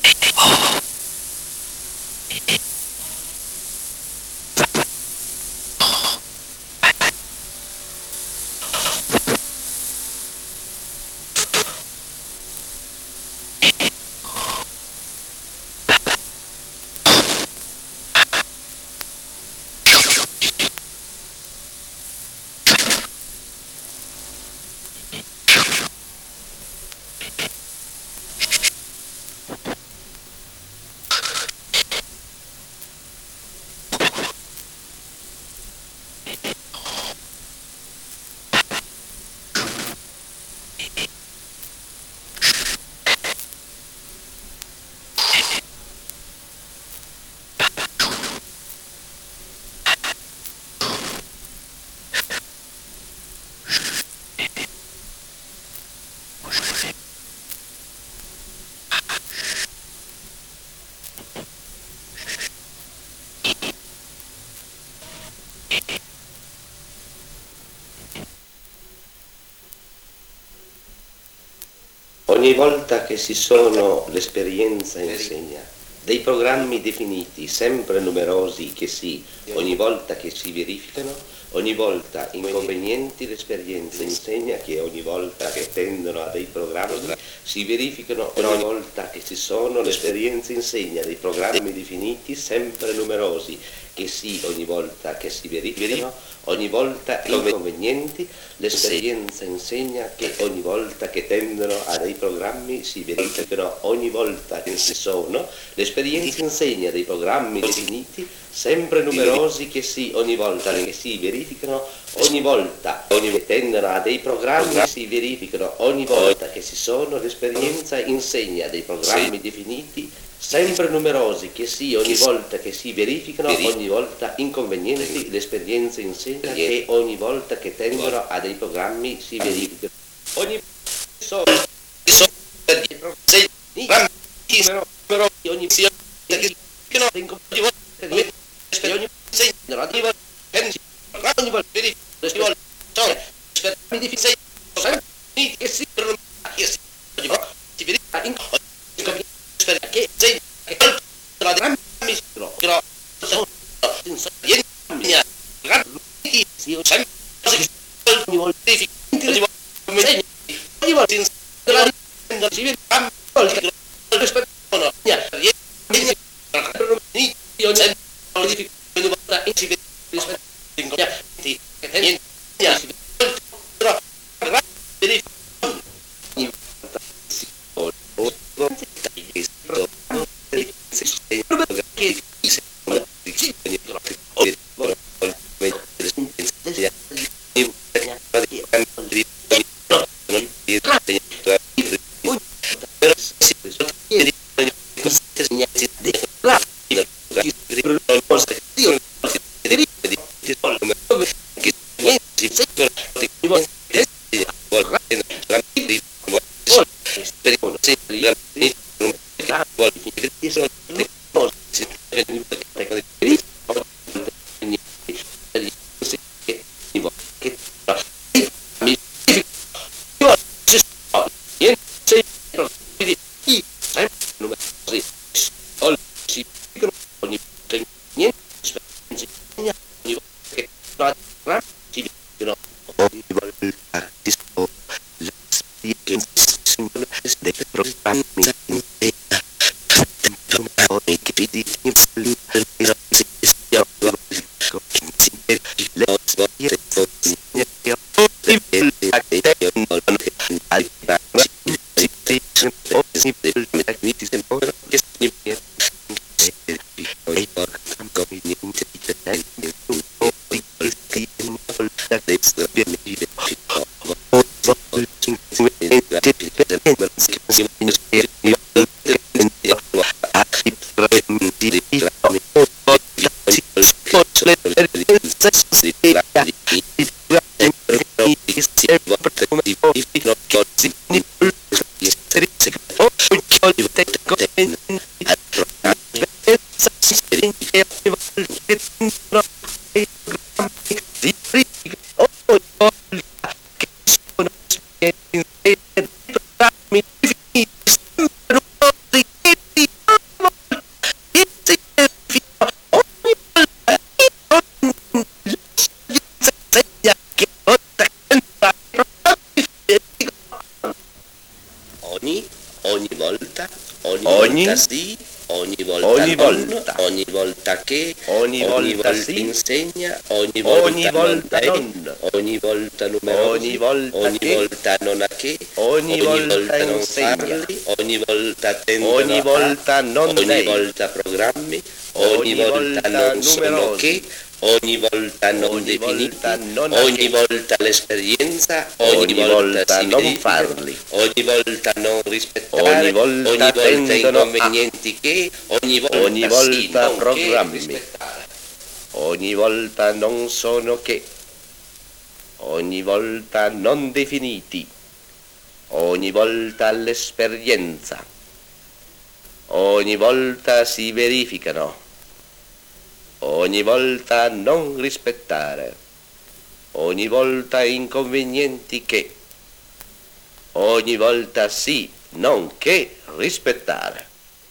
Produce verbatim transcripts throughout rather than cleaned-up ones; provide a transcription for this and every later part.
Ogni volta che si sono, l'esperienza insegna, dei programmi definiti, sempre numerosi che sì, ogni volta che si verificano, ogni volta inconvenienti, l'esperienza insegna che ogni volta che tendono a dei programmi si verificano, ogni volta che si sono, l'esperienza insegna dei programmi definiti, sempre numerosi che sì, ogni volta che si verificano, ogni volta inconvenienti, l'esperienza insegna che ogni volta che tendono a dei programmi si verificano, ogni volta che si sono, l'esperienza insegna dei programmi definiti, sempre numerosi che sì, ogni volta che si verificano, ogni volta che tendono a dei programmi si verificano, ogni volta che si sono, l'esperienza insegna dei programmi definiti, sempre numerosi che sì, ogni volta che si verificano, ogni volta inconvenienti, l'esperienza insegna che ogni volta che tendono a dei programmi si verificano. Ogni sono dei programmi numerosi, ogni volta che si verificano, ogni volta ogni segnano, ogni volta ogni volta verificano, sono esperti di fisica, sempre che si che si ogni volta si verifica in che segna che la drammi però però sono senza niente grandi si o sempre ogni volta verifica ogni volta come segna ogni volta senza la drammi si vede ogni volta che rispettano niente io sempre verifico ogni volta si vede rispetto niente che niente però verifica ogni volta si ogni, ogni volta sì, ogni volta ogni non, volta, ogni volta che, ogni, ogni volta, volta sì, insegna, ogni volta, ogni volta non, non, ogni volta numerosi, ogni volta ogni che, volta non a che, ogni, ogni volta, volta non insegna, farli, ogni volta tendono ogni volta a, non ogni dei, volta programmi, ogni, ogni volta, volta non sono numerosi, che, ogni volta non ogni definiti, volta non a ogni che, volta l'esperienza, ogni, ogni volta, volta si non verificano, farli, ogni volta non rispettare, ogni volta ogni volta tendono a, inconvenienti che, ogni volta, ogni sì, volta non che programmi, rispettare. ogni volta non sono che, ogni volta non definiti, ogni volta l'esperienza, ogni volta si verificano, ogni volta non rispettare, ogni volta inconvenienti che, ogni volta sì, non che rispettare.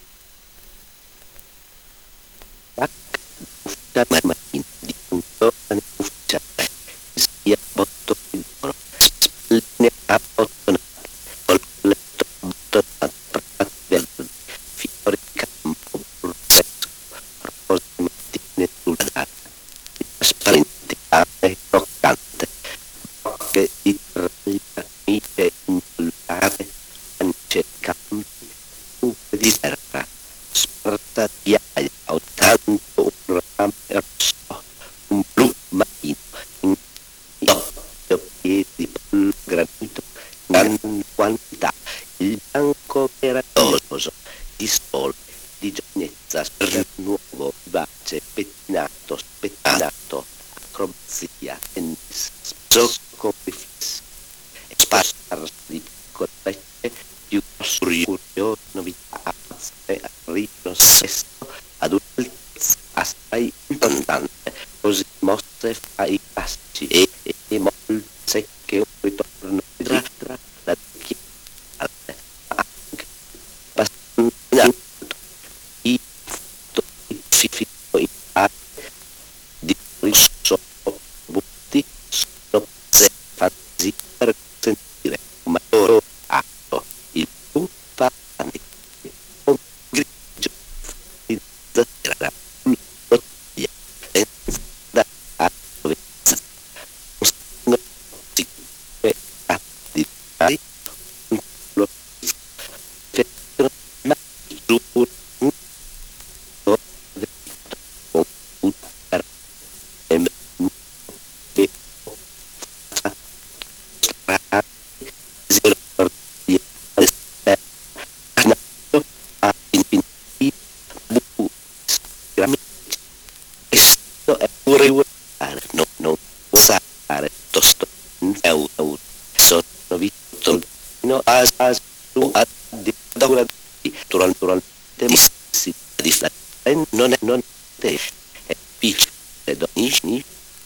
Non è, non è, è difficile, doni,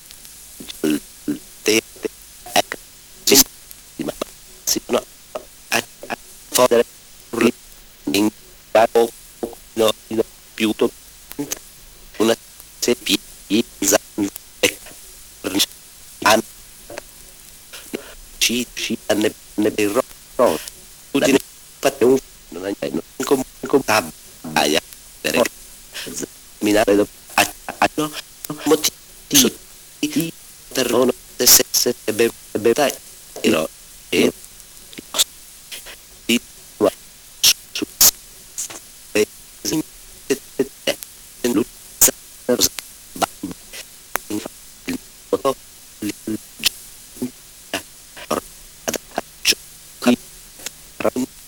te, ecco, sistema, si, no, a, a, fodere, in, no, no, più, una, se, pi, zan, an, ci, ci, ne, ne, ro, ro, udine, fate un, non è, non, com, com, abbia, minare do a a no motivi terrono se se be be dai no e di wa su e sin te te lu sa ba il foto il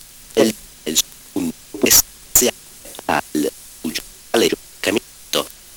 il un sia al alle cammino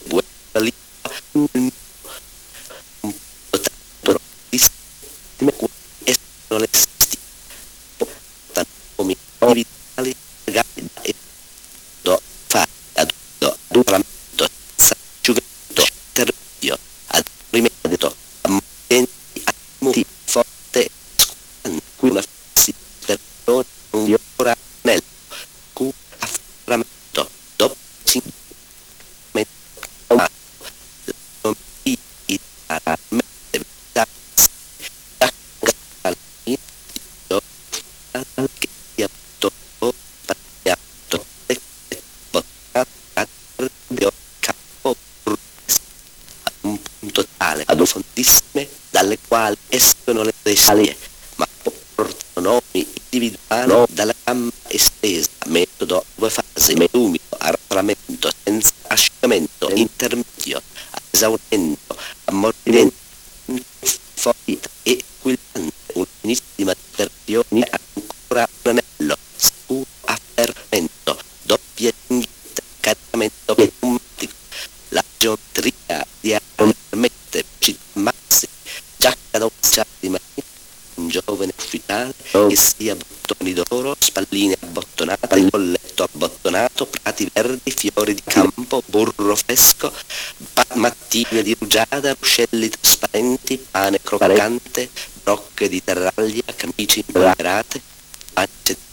quali escono le bestie, ma portano nomi individuali no. dalla gamma estesa, metodo a due fasi, umido, a rafframento, senza asciugamento, intermedio, a esaurimento, ammorbidente, foita e equilibrante, un inizio di maturazione ancora un anello, scuro a fermento, doppia tinghetta, caricamento pneumatico, la geometria di armi permette velocità massime, giacca da ufficiale di marina, un giovane ufficiale oh. che sia bottoni d'oro, spalline abbottonate, colletto abbottonato, prati verdi, fiori di campo, burro fresco, mattine di rugiada, ruscelli trasparenti, pane croccante, brocche di terraglia, camicie impolverate, pance